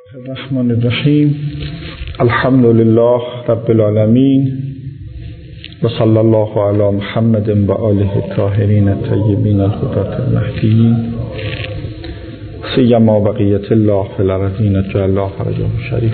الرحمن الرحیم. الحمد لله رب العالمین و صلی الله علی محمد و آله الطاهرین الطیبین الهداة المهدیین سیما بقیة الله فی الارضین جعل الله فرجه شریف.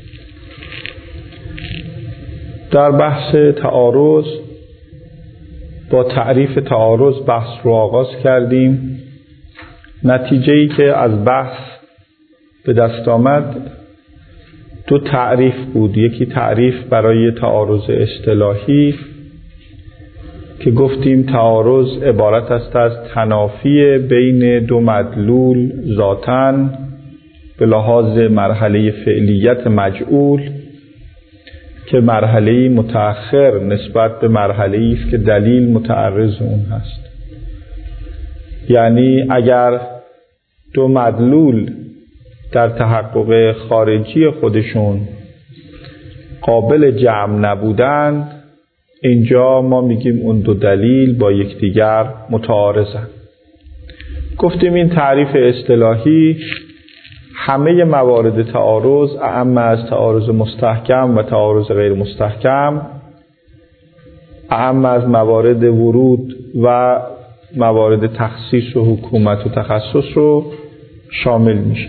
در بحث تعارض با تعریف تعارض بحث رو آغاز کردیم. نتیجه‌ای که از بحث به دست آمد دو تعریف بود. یکی تعریف برای تعارض اصطلاحی که گفتیم تعارض عبارت است از تنافی بین دو مدلول ذاتاً به لحاظ مرحله فعلیت مجعول که مرحله متأخر نسبت به مرحله است که دلیل متعرض اون هست. یعنی اگر دو مدلول در تحقق خارجی خودشون قابل جمع نبودند، اینجا ما میگیم اون دو دلیل با یکدیگر متعارضند. گفتیم این تعریف اصطلاحی همه موارد تعارض، اعم از تعارض مستحکم و تعارض غیر مستحکم، اعم از موارد ورود و موارد تخصیص و حکومت و تخصص رو شامل میشه.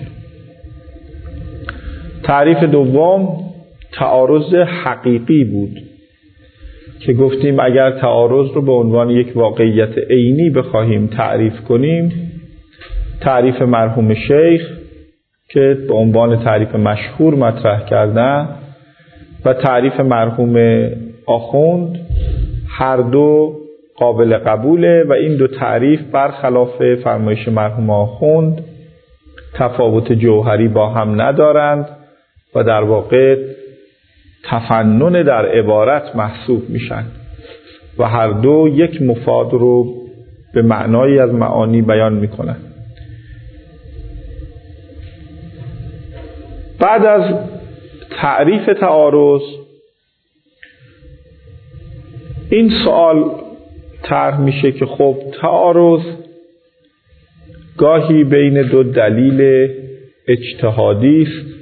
تعریف دوم تعارض حقیقی بود که گفتیم اگر تعارض رو به عنوان یک واقعیت عینی بخواهیم تعریف کنیم، تعریف مرحوم شیخ که به عنوان تعریف مشهور مطرح کردن و تعریف مرحوم آخوند هر دو قابل قبوله و این دو تعریف برخلاف فرمایش مرحوم آخوند تفاوت جوهری با هم ندارند و در واقع تفنن در عبارت محسوب میشن و هر دو یک مفاد رو به معنایی از معانی بیان میکنن. بعد از تعریف تعارض این سوال طرح میشه که خب تعارض گاهی بین دو دلیل اجتهادی است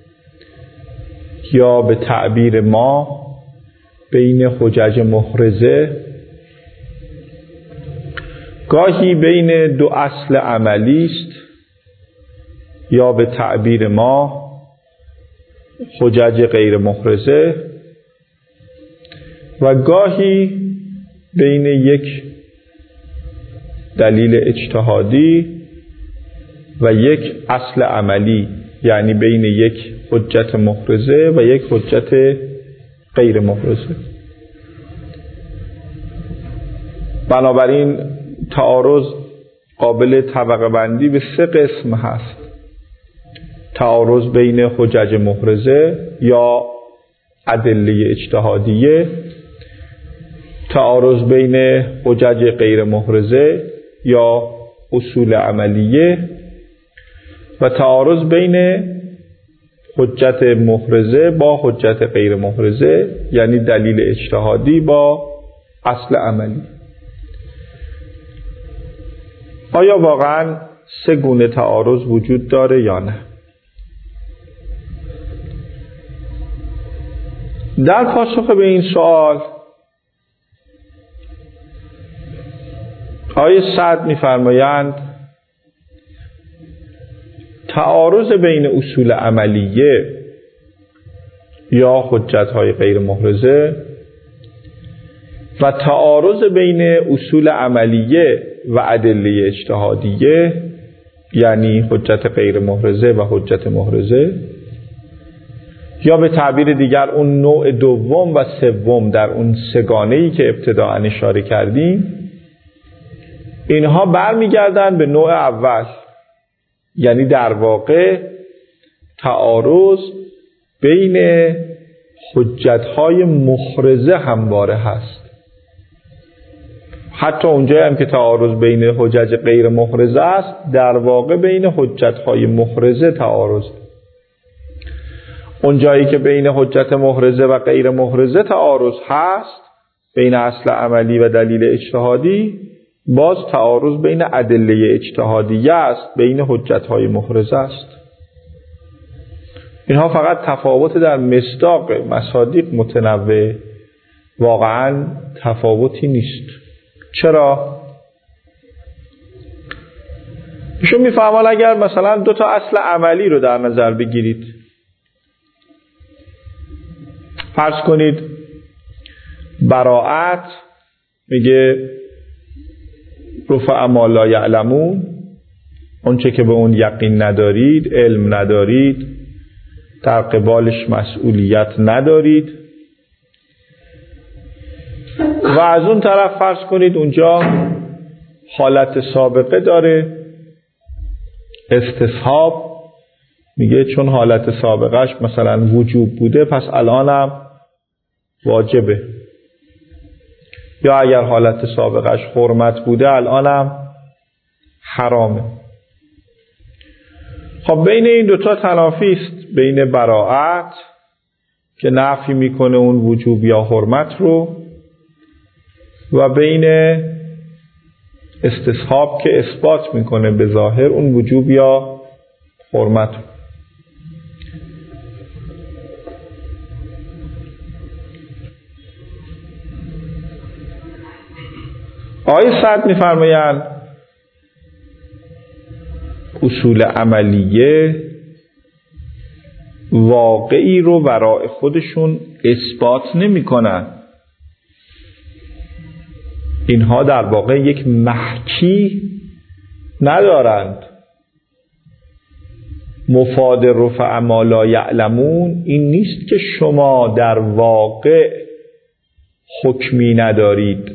یا به تعبیر ما بین حجج محرزه، گاهی بین دو اصل عملی است یا به تعبیر ما حجج غیر محرزه و گاهی بین یک دلیل اجتهادی و یک اصل عملی، یعنی بین یک حجت محرزه و یک حجت غیر محرزه. بنابراین تعارض قابل طبقه بندی به سه قسم هست: تعارض بین حجج محرزه یا ادله اجتهادیه، تعارض بین حجج غیر محرزه یا اصول عملیه و تعارض بین حجت محرزه با حجت غیر محرزه، یعنی دلیل اجتهادی با اصل عملی. آیا واقعاً سه گونه تعارض وجود داره یا نه؟ در پاسخ به این سوال آیه سعد می‌فرمایند تعارض بین اصول عملیه یا حجت‌های غیر محرزه و تعارض بین اصول عملیه و ادله اجتهادیه، یعنی حجت غیر محرزه و حجت محرزه، یا به تعبیر دیگر اون نوع دوم و سوم در اون سگانه‌ای که ابتداء اشاره کردیم، اینها برمیگردن به نوع اول، یعنی در واقع تعارض بین حجت‌های محرزه همواره هست. حتی اونجایی هم که تعارض بین حجج غیر محرزه است، در واقع بین حجت‌های محرزه تعارض. اونجایی که بین حجت محرزه و غیر محرزه تعارض هست، بین اصل عملی و دلیل اجتهادی، باز تعارض بین ادله اجتهادیه است، بین حجت‌های محرزه است. اینها فقط تفاوت در مصداق، مصادیق متنوع، واقعا تفاوتی نیست. چرا؟ ایشون میفهمن اگر مثلا 2 تا اصل عملی رو در نظر بگیرید، فرض کنید براءت میگه رفع ما لا یعلمون، اونچه که به اون یقین ندارید، علم ندارید، در قبالش مسئولیت ندارید. و از اون طرف فرض کنید اونجا حالت سابقه داره، استصحاب، میگه چون حالت سابقهش مثلا وجوب بوده پس الانم واجبه، یا اگر حالت سابقهش حرمت بوده الانم حرامه. خب بین این 2 تا تنافی است، بین براءت که نفی میکنه اون وجوب یا حرمت رو و بین استصحاب که اثبات میکنه به ظاهر اون وجوب یا حرمت رو. آیه سعد میفرمایند اصول عملیه واقعی رو برای خودشون اثبات نمی کنن. اینها در واقع یک محکی ندارند. مفاد رفع ما لا یعلمون این نیست که شما در واقع حکمی ندارید،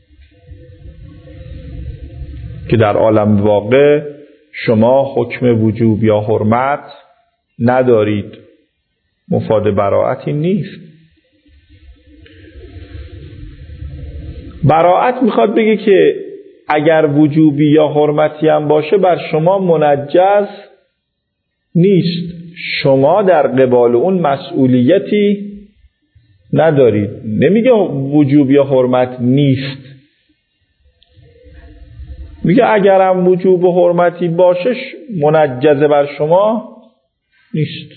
که در عالم واقع شما حکم وجوب یا حرمت ندارید. مفاد براءتی نیست. براءت میخواد بگه که اگر وجوبی یا حرمتی هم باشه بر شما منجز نیست، شما در قبال اون مسئولیتی ندارید. نمیگه وجوب یا حرمت نیست، میگه اگرم وجوب و حرمتی باشه منجزه بر شما نیست.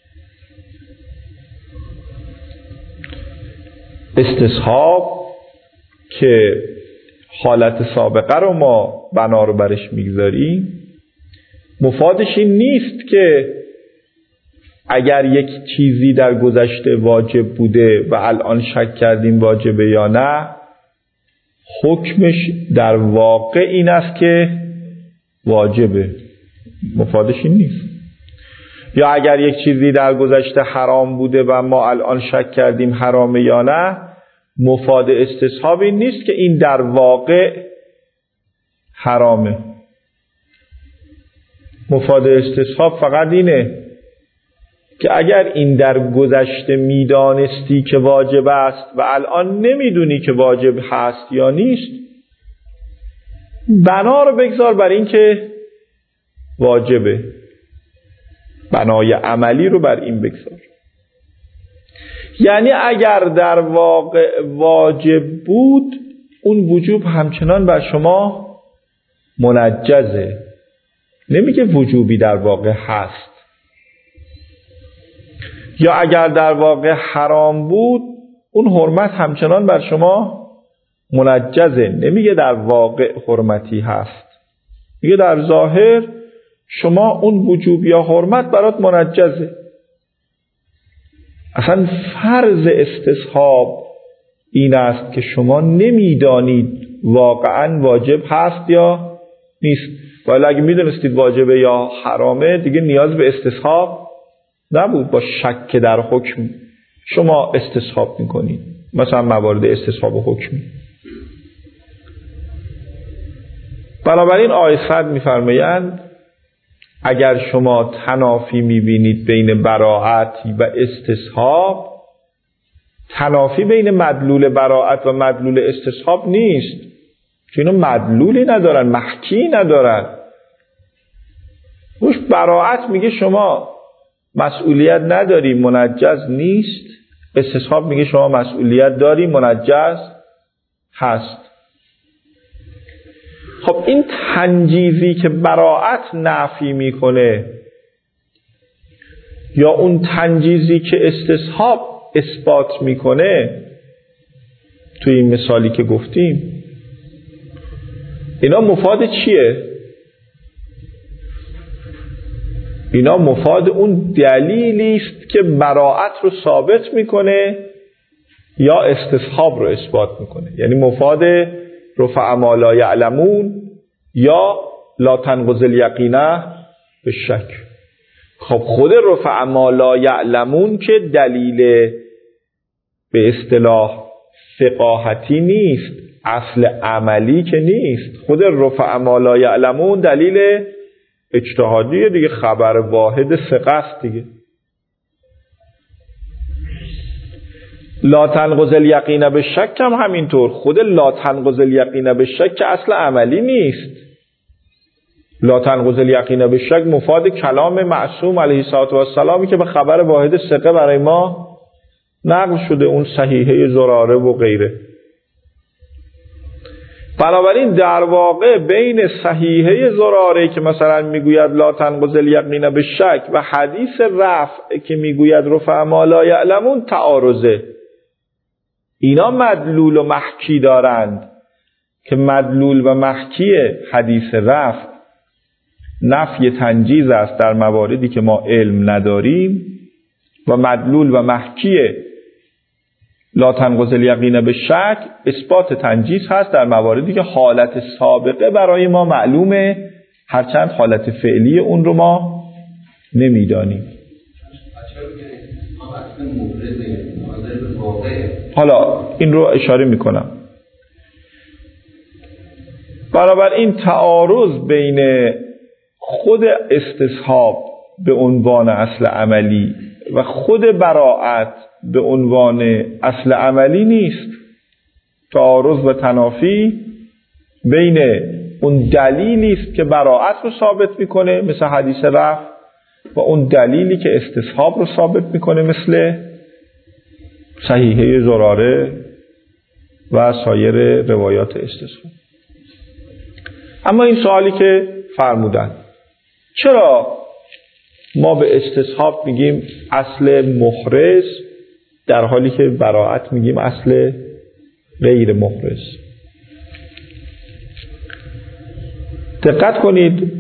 استصحاب که حالت سابقه رو ما بنا رو برش میگذاریم، مفادش این نیست که اگر یک چیزی در گذشته واجب بوده و الان شک کردیم واجبه یا نه، حکمش در واقع این است که واجبه. مفادش این نیست. یا اگر یک چیزی در گذشته حرام بوده و ما الان شک کردیم حرامه یا نه، مفاد استصحاب این نیست که این در واقع حرامه. مفاد استصحاب فقط اینه که اگر این در گذشته میدانستی که واجب است و الان نمیدونی که واجب هست یا نیست، بنا رو بگذار بر این که واجبه، بنای عملی رو بر این بگذار. یعنی اگر در واقع واجب بود، اون وجوب همچنان بر شما منجزه. نمیگه وجوبی در واقع هست. یا اگر در واقع حرام بود، اون حرمت همچنان بر شما منجزه. نمیگه در واقع حرمتی هست، میگه در ظاهر شما اون وجوب یا حرمت برات منجزه. اصلا فرض استصحاب این است که شما نمیدانید واقعا واجب هست یا نیست. ولی اگه میدونستید واجبه یا حرامه، دیگه نیاز به استصحاب نبود. با شک در حکم شما استصحاب میکنید، مثلا موارد استصحاب و حکمی. بنابراین آیه صد میفرمایند اگر شما تنافی میبینید بین براءت و استصحاب، تنافی بین مدلول براءت و مدلول استصحاب نیست، چون اینا مدلولی ندارن، محکی ندارن. روش براءت میگه شما مسئولیت نداری، منجز نیست. استصحاب میگه شما مسئولیت داری، منجز هست. خب این تنجیزی که براءت نفی میکنه یا اون تنجیزی که استصحاب اثبات میکنه توی این مثالی که گفتیم، اینا مفاد چیه؟ اینا مفاد اون دلیلی است که براءت رو ثابت میکنه یا استصحاب رو اثبات میکنه. یعنی مفاد رفع ما لا یعلمون یا لا تنقض الیقینه به شک. خب خود رفع ما لا یعلمون که دلیل به اصطلاح فقاهتی نیست، اصل عملی که نیست. خود رفع ما لا یعلمون دلیل اجتهادیه دیگه، خبر واحد ثقه است دیگه. لا تنقض الیقین به شک هم همینطور. خود لا تنقض الیقین به شک که اصل عملی نیست. لا تنقض الیقین به شک مفاد کلام معصوم علیه السلام که به خبر واحد ثقه برای ما نقل شده، اون صحیحه زراره و غیره. بنابراین در واقع بین صحیحه زراره که مثلا میگوید لا تنقض الیقین به شک و حدیث رفع که میگوید رفع ما لا یعلمون تعارضه. اینا مدلول و محکی دارند که مدلول و محکی حدیث رفع نفی تنجیز است در مواردی که ما علم نداریم و مدلول و محکی لا تنقض الیقین به شک اثبات تنجیز هست در مواردی که حالت سابقه برای ما معلومه، هرچند حالت فعلی اون رو ما نمیدانیم. حالا این رو اشاره میکنم. بنابراین تعارض بین خود استصحاب به عنوان اصل عملی و خود براءت به عنوان اصل عملی نیست. تعارض و تنافی بین اون دلیلی است که براءت رو ثابت میکنه مثل حدیث رفع و اون دلیلی که استصحاب رو ثابت میکنه مثل صحیحه زراره و سایر روایات استصحاب. اما این سوالی که فرمودن، چرا ما به استصحاب میگیم اصل محرز در حالی که براءت میگیم اصل غیر محرز؟ دقت کنید،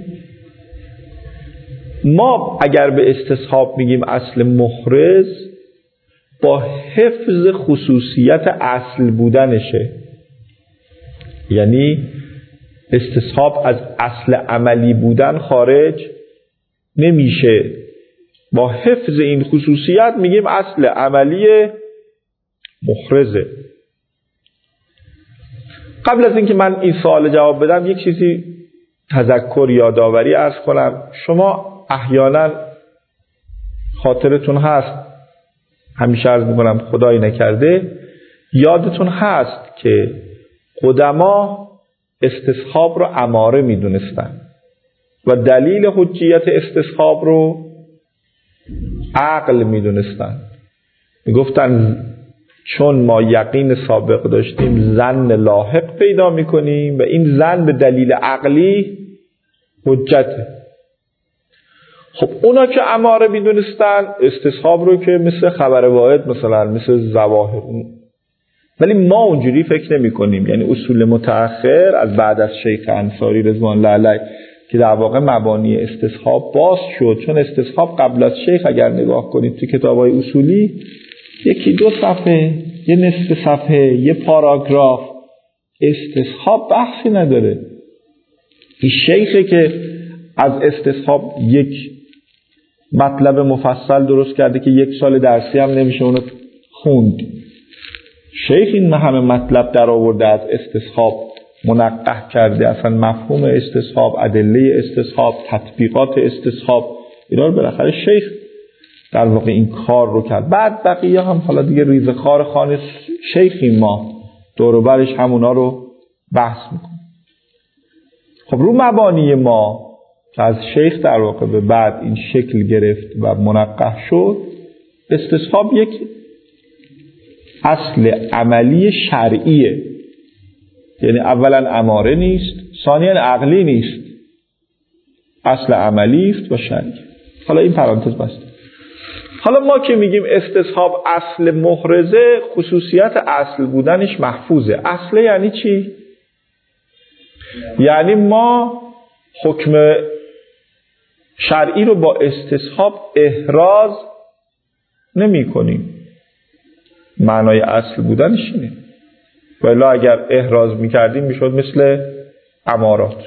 ما اگر به استصحاب میگیم اصل محرز با حفظ خصوصیت اصل بودنشه. یعنی استصحاب از اصل عملی بودن خارج نمیشه، با حفظ این خصوصیت میگیم اصل عملی محرزه. قبل از اینکه من این سوال جواب بدم یک چیزی تذکر یادآوری عرض کنم. شما احیانا خاطرتون هست، همیشه عرض میکنم خدایی نکرده یادتون هست که قدما استصحاب رو اماره میدونستن و دلیل حجیت استصحاب رو عقل میدونستن. میگفتن چون ما یقین سابق داشتیم ظن لاحق پیدا میکنیم و این ظن به دلیل عقلی حجته. خب اونا که اماره میدونستن استصحاب رو که مثل خبر واحد مثلا مثل ظواهر، ولی ما اونجوری فکر نمی کنیم. یعنی اصول متأخر از بعد از شیخ انصاری رضوان الله علیه که در واقع مبانی استصحاب باز شد، چون استصحاب قبل از شیخ اگر نگاه کنید تو کتاب‌های اصولی یکی دو صفحه، یه نصف صفحه، یه پاراگراف استصحاب بحثی نداره. این شیخه که از استصحاب یک مطلب مفصل درست کرده که یک سال درسی هم نمیشه اونو خوند. شیخ این همه مطلب در آورده از استصحاب، منقح کرده اصلا مفهوم استصحاب، ادله استصحاب، تطبیقات استصحاب، اینا رو بالاخره شیخ در واقع این کار رو کرد. بعد بقیه هم حالا دیگه ریزخوار خانه شیخیم، ما دور و برش همونا رو بحث میکنیم. خب رو مبانی ما که از شیخ در واقع به بعد این شکل گرفت و منقح شد، استصحاب یک اصل عملی شرعیه. یعنی اولا اماره نیست، ثانیا عقلی نیست، اصل عملی است و شرعی. حالا این پرانتز بسته. حالا ما که میگیم استصحاب اصل محرزه، خصوصیت اصل بودنش محفوظه. اصل یعنی چی؟ یعنی ما حکم شرعی رو با استصحاب احراز نمی کنیم. معنای اصل بودنش اینه. ولی اگر احراز میکردیم میشد مثل امارات.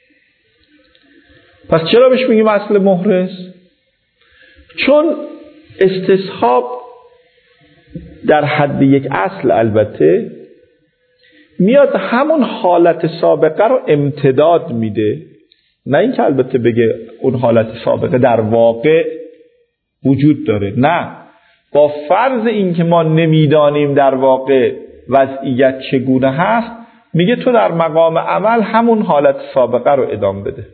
پس چرا بهش میگیم اصل محرز؟ چون استصحاب در حد یک اصل البته میاد همون حالت سابقه رو امتداد میده، نه اینکه البته بگه اون حالت سابقه در واقع وجود داره، نه، با فرض اینکه ما نمیدانیم در واقع وضعیت چگونه هست، میگه تو در مقام عمل همون حالت سابقه رو ادامه بده.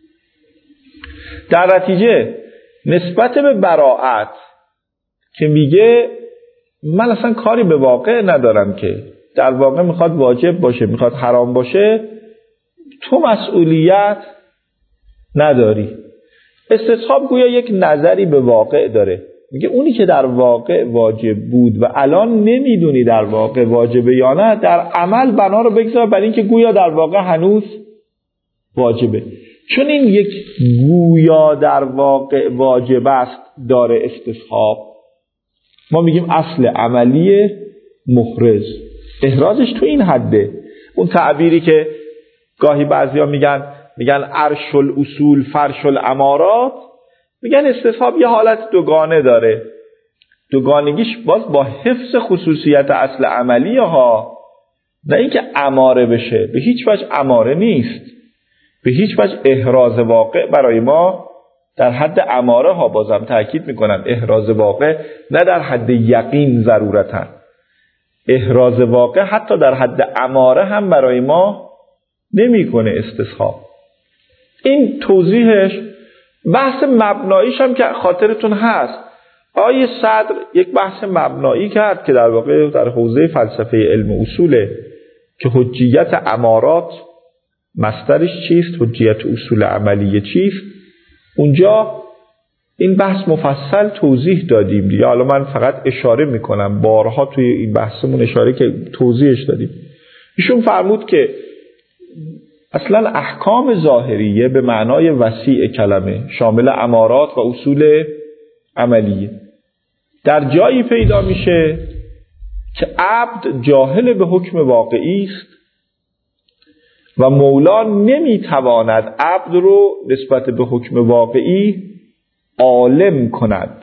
در نتیجه نسبت به براءت که میگه من اصلا کاری به واقع ندارم، که در واقع میخواد واجب باشه میخواد حرام باشه، تو مسئولیت نداری. استصحاب گویا یک نظری به واقع داره، میگه اونی که در واقع واجب بود و الان نمیدونی در واقع واجبه یا نه، در عمل بنا رو بگذار برای اینکه گویا در واقع هنوز واجبه. چون این یک گویا در واقع واجب است داره استصحاب، ما میگیم اصل عملی محرز. احرازش تو این حده. اون تعبیری که گاهی بعضیا میگن عرش الاصول فرش الامارات، میگن استصحاب یه حالت دوگانه داره. دوگانگیش باز با حفظ خصوصیت اصل عملی ها، نه اینکه اماره بشه، به هیچ وجه اماره نیست، به هیچ وجه احراز واقع برای ما در حد اماره ها، بازم تأکید میکنم احراز واقع نه در حد یقین ضرورتاً، احراز واقع حتی در حد اماره هم برای ما نمیکنه استصحاب. این توضیحش. بحث مبناییش هم که خاطرتون هست، آیه صدر یک بحث مبنایی کرد که در واقع در حوزه فلسفه علم اصوله که حجیت امارات مصدرش چیست، حجیت اصول عملیه چیست. اونجا این بحث مفصل توضیح دادیم دیگه. حالا من فقط اشاره میکنم، بارها توی این بحثمون اشاره که توضیحش دادیم. ایشون فرمود که اصلا احکام ظاهریه به معنای وسیع کلمه شامل امارات و اصول عملیه در جایی پیدا میشه که عبد جاهل به حکم واقعی است و مولا نمیتواند عبد رو نسبت به حکم واقعی عالم کند.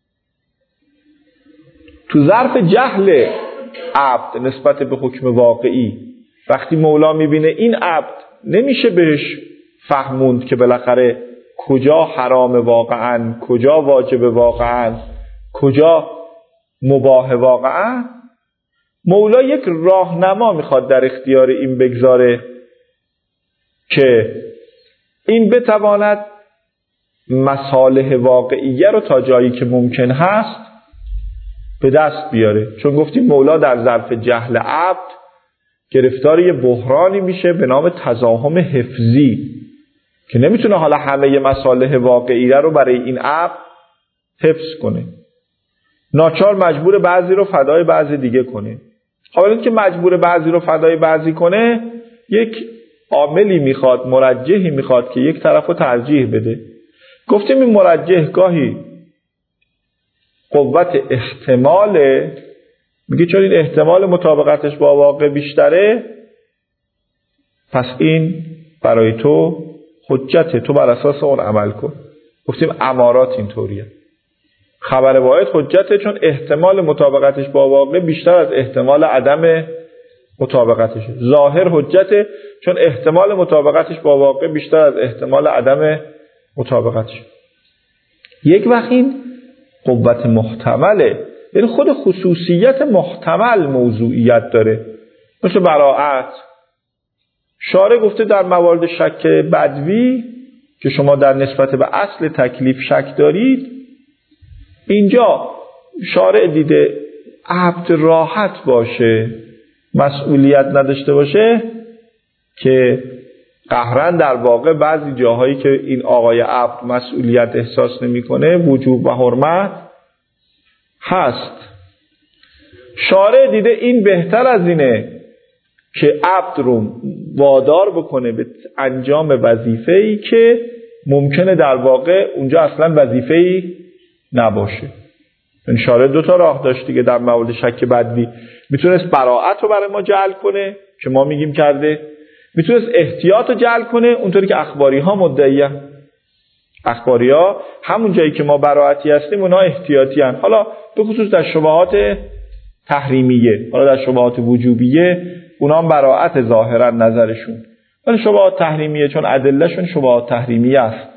تو ظرف جهل عبد نسبت به حکم واقعی، وقتی مولا میبینه این عبد نمیشه بهش فهموند که بالاخره کجا حرام واقعا، کجا واجب واقعا، کجا مباح واقعا، مولا یک راهنما میخواد در اختیار این بگذاره که این بتواند مصالح واقعیه رو تا جایی که ممکن هست به دست بیاره. چون گفتیم مولا در ظرف جهل عبد گرفتار یه بحرانی میشه به نام تزاحم حفظی که نمیتونه حالا همه مصالح واقعیه رو برای این عبد حفظ کنه، ناچار مجبور بعضی رو فدای بعضی دیگه کنه. حالا که مجبور بعضی رو فدای بعضی کنه، یک عاملی میخواد، مرجحی میخواد که یک طرف رو ترجیح بده. گفتیم این مرجح گاهی قوت احتماله، میگه چون این احتمال مطابقتش با واقع بیشتره پس این برای تو حجته، تو بر اساس اون عمل کن. گفتیم امارات اینطوریه، خبر واحد حجته چون احتمال مطابقتش با واقع بیشتر از احتمال عدم مطابقتشه. ظاهر حجته چون احتمال مطابقتش با واقع بیشتر از احتمال عدم مطابقتشه. یک وقت این قوت محتمله، یعنی خود خصوصیت محتمل موضوعیت داره. مثل براءت، شارع گفته در موارد شک بدوی که شما در نسبت به اصل تکلیف شک دارید، اینجا شارع دیده عبد راحت باشه، مسئولیت نداشته باشه که قهرن در واقع بعضی جاهایی که این آقای عبد مسئولیت احساس نمی‌کنه وجوب و حرمت هست. شارع دیده این بهتر از اینه که عبد رو وادار بکنه به انجام وظیفه‌ای که ممکنه در واقع اونجا اصلا وظیفه‌ای نباشه. این شارع دو تا راه داشت دیگه در مورد شک بدوی. میتونست براءت رو برای ما جعل کنه که ما میگیم کرده، میتونست احتیاط رو جعل کنه اونطوری که اخباری ها مدعیه. اخباری ها همون جایی که ما براءتی هستیم اونا احتیاطی هن. حالا به خصوص در شبهات تحریمیه، حالا در شبهات وجوبیه اونا هم براءت ظاهرا نظرشون، ولی شبهات تحریمیه چون ادلهشون شبهات تحریمیه است.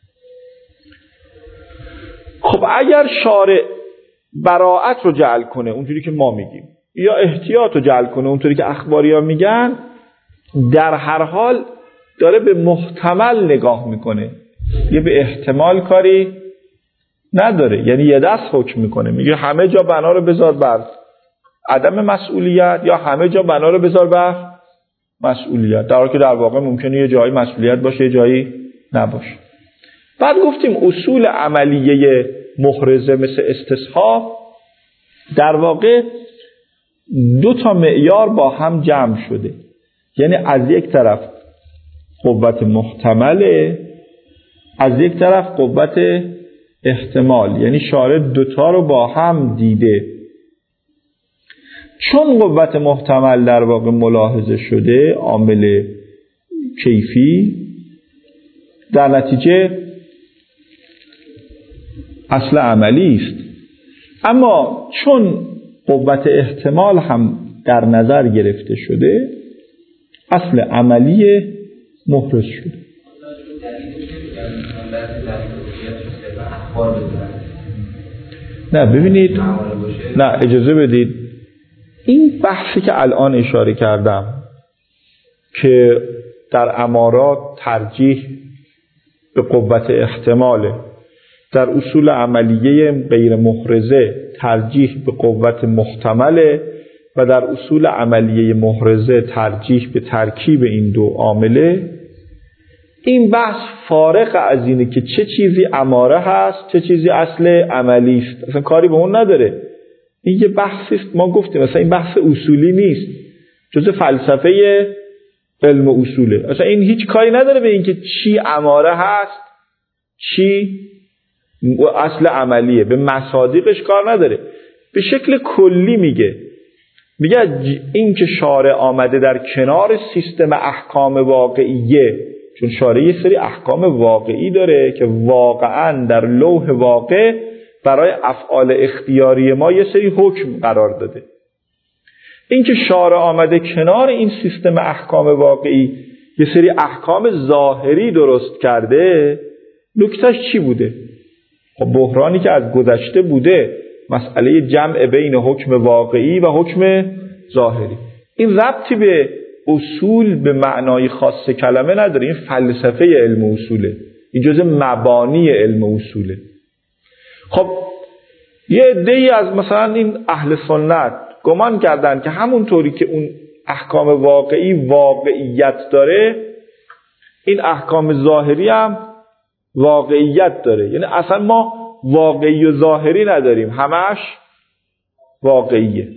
خب اگر شارع براءت رو جعل کنه اونطوری که ما میگیم یا احتیاط رو جعل کنه اونطوری که اخباری ها میگن، در هر حال داره به محتمل نگاه میکنه، یه به احتمال کاری نداره. یعنی یه دست حکم میکنه، میگه همه جا بنا رو بذار بر عدم مسئولیت یا همه جا بنا رو بذار بر مسئولیت، در حالی که در واقع ممکنه یه جایی مسئولیت باشه یه جایی نباشه. بعد گفتیم اصول عملیه محرزه مثل استصحاب در واقع دو تا معیار با هم جمع شده. یعنی از یک طرف قوت محتمله، از یک طرف قوت احتمال. یعنی شارع دوتا رو با هم دیده. چون قوت محتمل در واقع ملاحظه شده، عامل کیفی، در نتیجه اصل عملی است. اما چون قوت احتمال هم در نظر گرفته شده، اصل عملی محرز شده. نه ببینید، نه اجازه بدید، این بحثی که الان اشاره کردم که در امارات ترجیح به قوت احتماله، در اصول عملیه غیر محرزه ترجیح به قوت محتمله و در اصول عملیه محرزه ترجیح به ترکیب این دو عامله، این بحث فارغ از اینه که چه چیزی اماره هست چه چیزی اصل عملی است، اصلا کاری به اون نداره. این یه بحثی است، ما گفتیم مثلا این بحث اصولی نیست، جزء فلسفه علم اصوله. اصلا این هیچ کاری نداره به اینکه چی اماره هست چی اصل عملیه، به مصادیقش کار نداره. به شکل کلی میگه این که شارع آمده در کنار سیستم احکام واقعیه، چون شارع یه سری احکام واقعی داره که واقعا در لوح واقع برای افعال اختیاری ما یه سری حکم قرار داده. این که شارع آمده کنار این سیستم احکام واقعی یه سری احکام ظاهری درست کرده، نکتهش چی بوده؟ خب بحرانی که از گذشته بوده، مسئله جمع بین حکم واقعی و حکم ظاهری. این ربطی به اصول به معنای خاص کلمه نداره، این فلسفه علم اصوله، این جزء مبانی علم اصوله. خب یه عده‌ای از مثلا این اهل سنت گمان کردن که همونطوری که اون احکام واقعی واقعیت داره، این احکام ظاهری هم واقعیت داره. یعنی اصلا ما واقعی و ظاهری نداریم، همش واقعیه.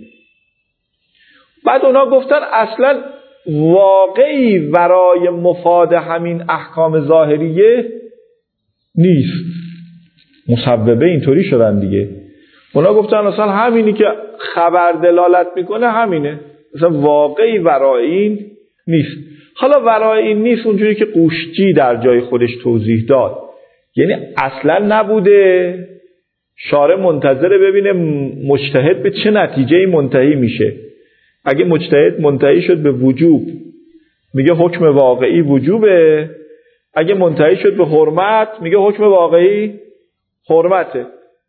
بعد اونا گفتن اصلا واقعی ورای مفاد همین احکام ظاهریه نیست. مسببه اینطوری شدن دیگه. اونا گفتن اصلا همینی که خبر دلالت میکنه همینه، اصلا واقعی ورای این نیست. حالا ورای این نیست اونجوری که قوشجی در جای خودش توضیح داد، یعنی اصلا نبوده. شارع منتظره ببینه مجتهد به چه نتیجه‌ای منتهی میشه. اگه مجتهد منتهی شد به وجوب، میگه حکم واقعی وجوبه. اگه منتهی شد به حرمت، میگه حکم واقعی حرمته.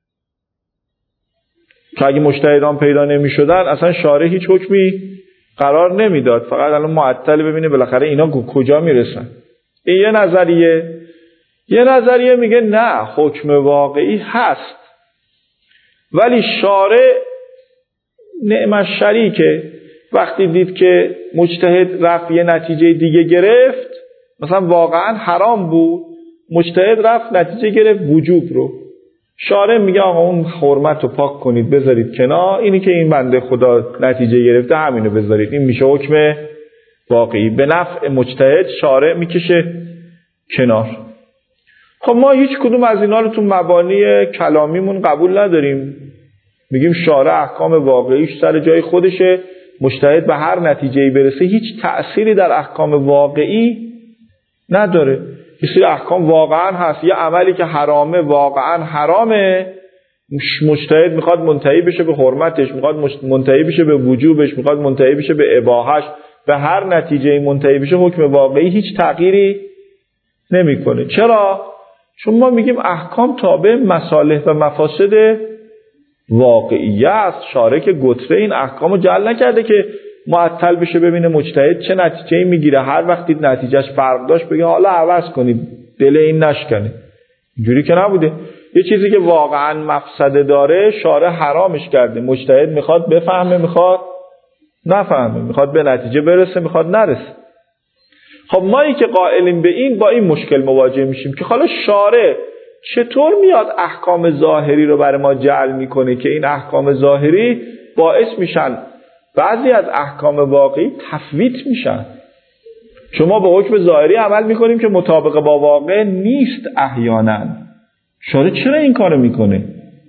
که اگه مجتهدان پیدا نمیشدن اصلا شارع هیچ حکمی قرار نمیداد، فقط الان معطل ببینه بالاخره اینا کجا میرسن. این یه نظریه میگه نه، حکم واقعی هست، ولی شارع نعم شریکه. وقتی دید که مجتهد رفت یه نتیجه دیگه گرفت، مثلا واقعا حرام بود، مجتهد رفت نتیجه گرفت وجوب رو، شارع میگه آقا اون حرمت رو پاک کنید بذارید کنار، اینی که این بنده خدا نتیجه گرفته همینو بذارید، این میشه حکم واقعی به نفع مجتهد، شارع میکشه کنار. خب ما هیچ کدوم از اینا رو تو مبانی کلامیمون قبول نداریم، میگیم شارع احکام واقعیش سر جای خودشه، مجتهد به هر نتیجه‌ای برسه هیچ تأثیری در احکام واقعی نداره. یه سری احکام واقعا هست، یه عملی که حرامه واقعا حرامه، مجتهد میخواد منتهی بشه به حرمتش، میخواد منتهی بشه به وجوبش، میخواد منتهی بشه به اباحش، به هر نتیجه‌ای منتهی بشه حکم واقعی هیچ تغییری نمیکنه. چرا؟ چون ما میگیم احکام تابع مصالح و مفاسد واقعیه است. شارع که گتره این احکامو جعل نکرده که معطل بشه ببینه مجتهد چه نتیجه‌ای میگیره، هر وقتی نتیجهش فرق داشت بگه حالا عوض کنید دل این نشکنه. اینجوری که نبوده. یه چیزی که واقعا مفسده داره شارع حرامش کرده، مجتهد میخواد بفهمه، میخواد نفهمه، میخواد به نتیجه برسه، میخواد نرسه. خب مایی که قائلیم به این با این مشکل مواجه میشیم که حالا شارع چطور میاد احکام ظاهری رو برای ما جعل میکنه که این احکام ظاهری باعث میشن بعضی از احکام واقعی تفویت میشن، چون ما به حکم ظاهری عمل میکنیم که مطابق با واقع نیست احیانا. شارع چرا این کارو میکنه؟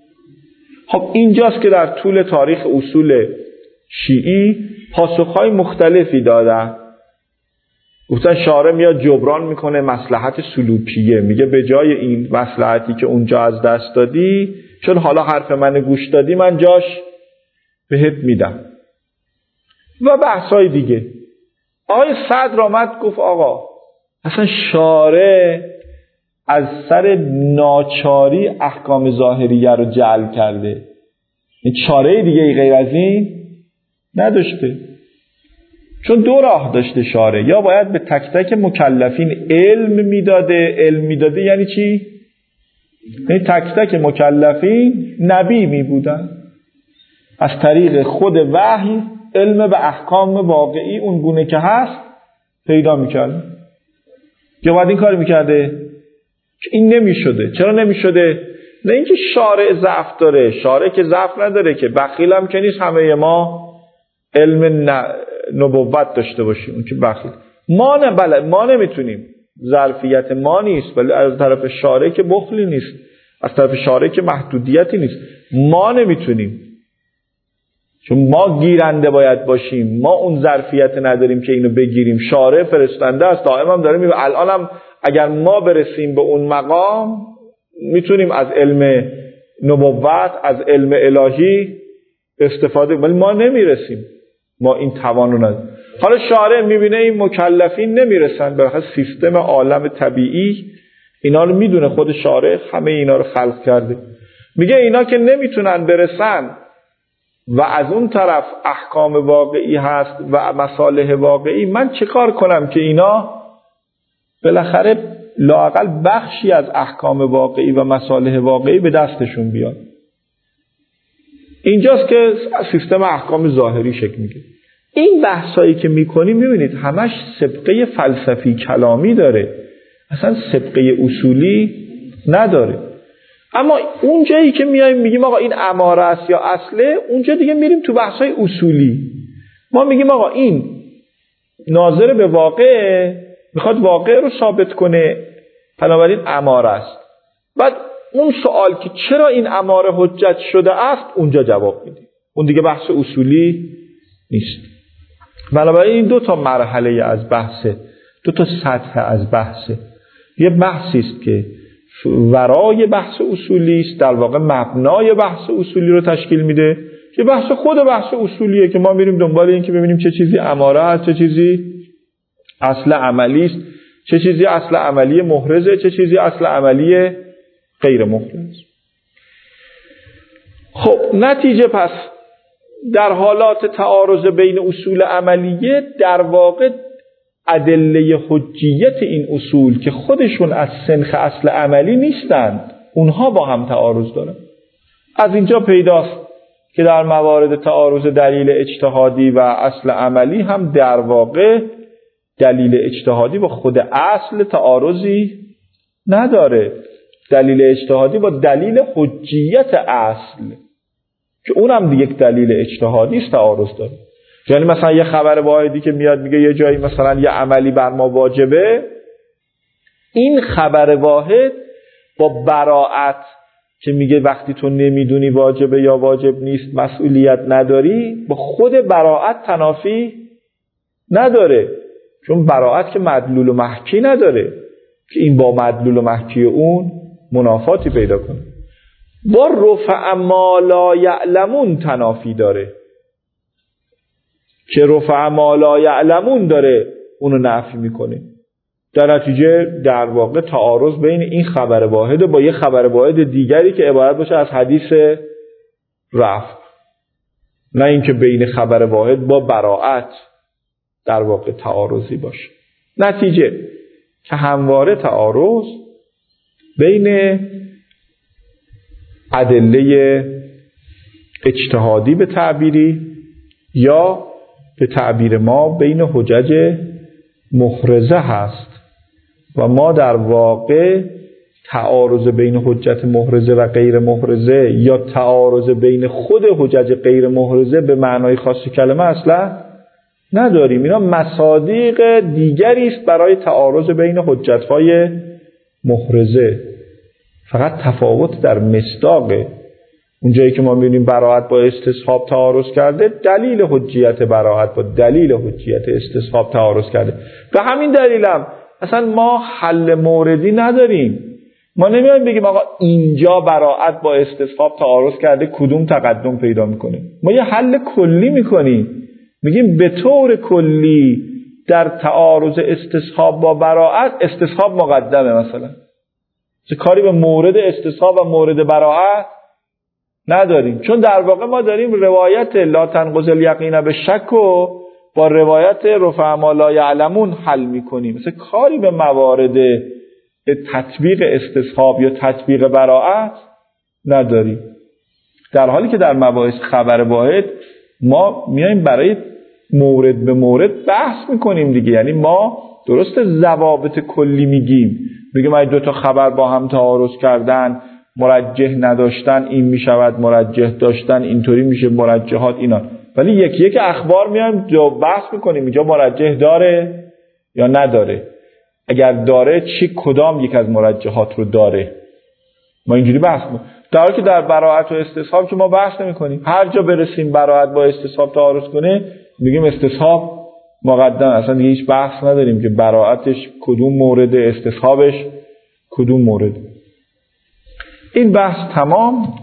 خب اینجاست که در طول تاریخ اصول شیعی پاسخهای مختلفی دادن. گفتن شارع میاد جبران میکنه مصلحت سلوکیه، میگه به جای این مصلحتی که اونجا از دست دادی، چون حالا حرف من گوش دادی، من جاش بهت میدم. و بحثای دیگه. آقای صدر آمد گفت آقا اصلا شارع از سر ناچاری احکام ظاهریه رو جعل کرده، این چاره دیگه غیر از این نداشته. چون دو راه داشته شارع، یا باید به تک تک مکلفین علم میداده یعنی چی؟ یعنی تک تک مکلفین نبی می بودن، از طریق خود وحی علم به احکام واقعی اون گونه که هست پیدا میکرد. یا باید این کار میکرده که این نمیشده. چرا نمیشده؟ نه اینکه شارع ضعف داره، شارع که ضعف نداره که، بخیل هم که نیست همه ما علم نبوت داشته باشیم، اون که بخیل ما نمیتونیم، ظرفیت ما نیست، ولی از طرف شارع که بخلی نیست، از طرف شارع که محدودیتی نیست، ما نمیتونیم، چون ما گیرنده باید باشیم، ما اون ظرفیت نداریم که اینو بگیریم. شارع فرستنده است، دائما هم داره الان هم اگر ما برسیم به اون مقام میتونیم از علم نبوت، از علم الهی استفاده، ولی ما نمیرسیم، ما این توانو نداریم. حالا شارع میبینه این مکلفین نمیرسن به سیستم عالم طبیعی، اینا رو میدونه، خود شارع همه اینا رو خلق کرده، میگه اینا که نمیتونن برسن و از اون طرف احکام واقعی هست و مصالح واقعی، من چه کار کنم که اینا بالاخره لااقل بخشی از احکام واقعی و مصالح واقعی به دستشون بیاد. اینجاست که سیستم احکام ظاهری شکل میگیره. این بحثایی که میکنیم میبینید همش سبقه فلسفی کلامی داره، اصلا سبقه اصولی نداره. اما اون جایی که میایم میگیم آقا این اماره است یا اصله، اونجا دیگه میریم تو بحثای اصولی. ما میگیم آقا این ناظر به واقع، میخواد واقع رو ثابت کنه، بنابراین اماره است. بعد اون سوال که چرا این اماره حجت شده است، اونجا جواب میدیم. اون دیگه بحث اصولی نیست. بنابراین این دو تا مرحله از بحثه، دو تا سطح از بحثه. یه بحثی است که ورای بحث اصولی است، در واقع مبنای بحث اصولی رو تشکیل میده، که بحث خود بحث اصولیه که ما میریم دنبال این که ببینیم چه چیزی اماره است، چه چیزی اصل عملی است، چه چیزی اصل عملی محرزه، چه چیزی اصل عملی غیر محرز. خب نتیجه پس در حالات تعارض بین اصول عملیه، در واقع ادله حجیت این اصول که خودشون از سنخ اصل عملی نیستند، اونها با هم تعارض دارن. از اینجا پیداست که در موارد تعارض دلیل اجتهادی و اصل عملی هم در واقع دلیل اجتهادی با خود اصل تعارضی نداره. دلیل اجتهادی با دلیل حجیت اصل که اونم یک دلیل اجتهادی است تعارض داره. یعنی مثلا یه خبر واحدی که میاد میگه یه جایی مثلا یه عملی بر ما واجبه، این خبر واحد با براعت که میگه وقتی تو نمیدونی واجبه یا واجب نیست مسئولیت نداری، با خود براعت تنافی نداره، چون براعت که مدلول و محکی نداره که این با مدلول و محکی اون منافاتی پیدا کنه. با رفع ما لا یعلمون تنافی داره که رفع ما لا یعلمون داره اونو نفی میکنه. در نتیجه در واقع تعارض بین این خبر واحد با یه خبر واحد دیگری که عبارت باشه از حدیث رفع، نه اینکه بین خبر واحد با براعت در واقع تعارضی باشه. نتیجه که همواره تعارض بین ادله اجتهادی به تعبیری یا به تعبیر ما بین حجج محرزه هست و ما در واقع تعارض بین حجت محرزه و غیر محرزه یا تعارض بین خود حجج غیر محرزه به معنای خاص کلمه اصلا نداریم. اینا مصادیق دیگری است برای تعارض بین حجت‌های محرزه، فقط تفاوت در مصداقه. اونجایی که ما می‌بینیم براعت با استصحاب تعارض کرده، دلیل حجیت براعت با دلیل حجیت استصحاب تعارض کرده. به همین دلیلم اصلا ما حل موردی نداریم. ما نمیایم بگیم آقا اینجا براعت با استصحاب تعارض کرده کدوم تقدم پیدا میکنه. ما یه حل کلی میکنیم، میگیم به طور کلی در تعارض استصحاب با براعت استصحاب مقدمه. مثلا چه کاری به مورد استصحاب و مورد براعت نداریم، چون در واقع ما داریم روایت لا تنقض الیقین به شک و با روایت رفع ما لا یعلمون حل میکنیم. مثلا کاری به موارد تطبیق استصحاب یا تطبیق براعت نداریم، در حالی که در مباحث خبر واحد ما میایم برای مورد به مورد بحث میکنیم دیگه. یعنی ما درست ضوابط کلی میگیم اگه دو تا خبر با هم تعارض کردن مرجح نداشتن این میشود مرجح داشتن، اینطوری میشه مرجحات اینا، ولی یکی یک اخبار میایم بحث میکنیم اینجا مرجح داره یا نداره، اگر داره چی کدام یک از مرجحات رو داره. ما اینجوری بحث میکنیم، در حالی که در براعت و استصحاب که ما بحث نمیکنیم. هر جا برسیم براعت با استصحاب تعارض کنه میگیم استصحاب مقدم، اصلا دیگه هیچ بحث نداریم که براعتش کدوم مورد استصحابش کدوم مورد. این بحث تمام.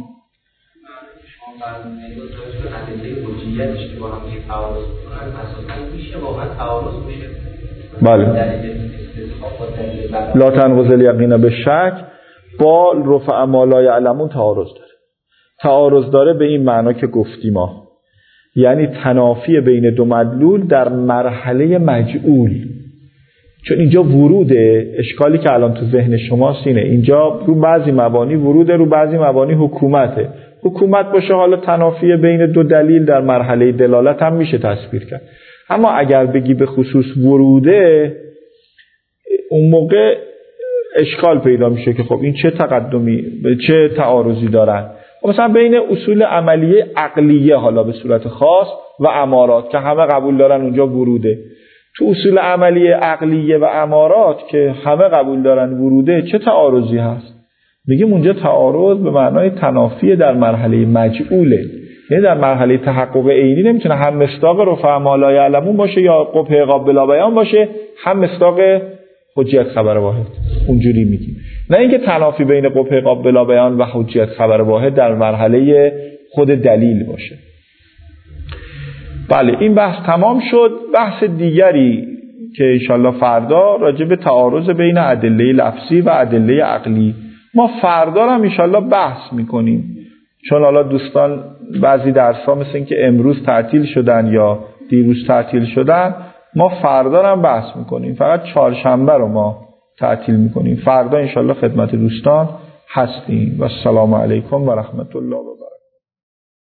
بله لا تنقض الیقین به شک با رفع ما لا یعلمون تعارض داره. تعارض داره به این معنا که گفتیم ما، یعنی تنافی بین دو مدلول در مرحله مجعول. چون اینجا وروده، اشکالی که الان تو ذهن شماست اینه، اینجا رو بعضی مبانی وروده، رو بعضی مبانی حکومته. حکومت باشه حالا تنافی بین دو دلیل در مرحله دلالت هم میشه تصویر کرد. اما اگر بگی به خصوص وروده، اون موقع اشکال پیدا میشه که خب این چه تقدمی چه تعارضی دارن. مثلا بین اصول عملیه عقلیه حالا به صورت خاص و امارات که همه قبول دارن اونجا وروده. تو اصول عملیه عقلیه و امارات که همه قبول دارن وروده چه تعارضی هست؟ میگیم اونجا تعارض به معنای تنافی در مرحله مجعوله، یعنی در مرحله تحقق عینی نمیتونه هم مصداق رفع ما لا یعلمون باشه یا قبح قابل بیان باشه، هم مصداق حجیت خبر واحد. اونجوری میگیم، نه اینکه تنافی بین قبح قابل بیان و حجیت خبر واحد در مرحله خود دلیل باشه. بله این بحث تمام شد. بحث دیگری که انشالله فردا راجع به تعارض بین ادله لفظی و ادله عقلی ما فردا هم انشالله بحث میکنیم، چون حالا دوستان بعضی درس‌ها مثل این که امروز تعطیل شدن یا دیروز تعطیل شدن، ما فردا هم بحث میکنیم، فقط چهارشنبه رو ما تعطیل میکنیم. فردا انشالله خدمت دوستان هستیم و السلام علیکم و رحمت الله و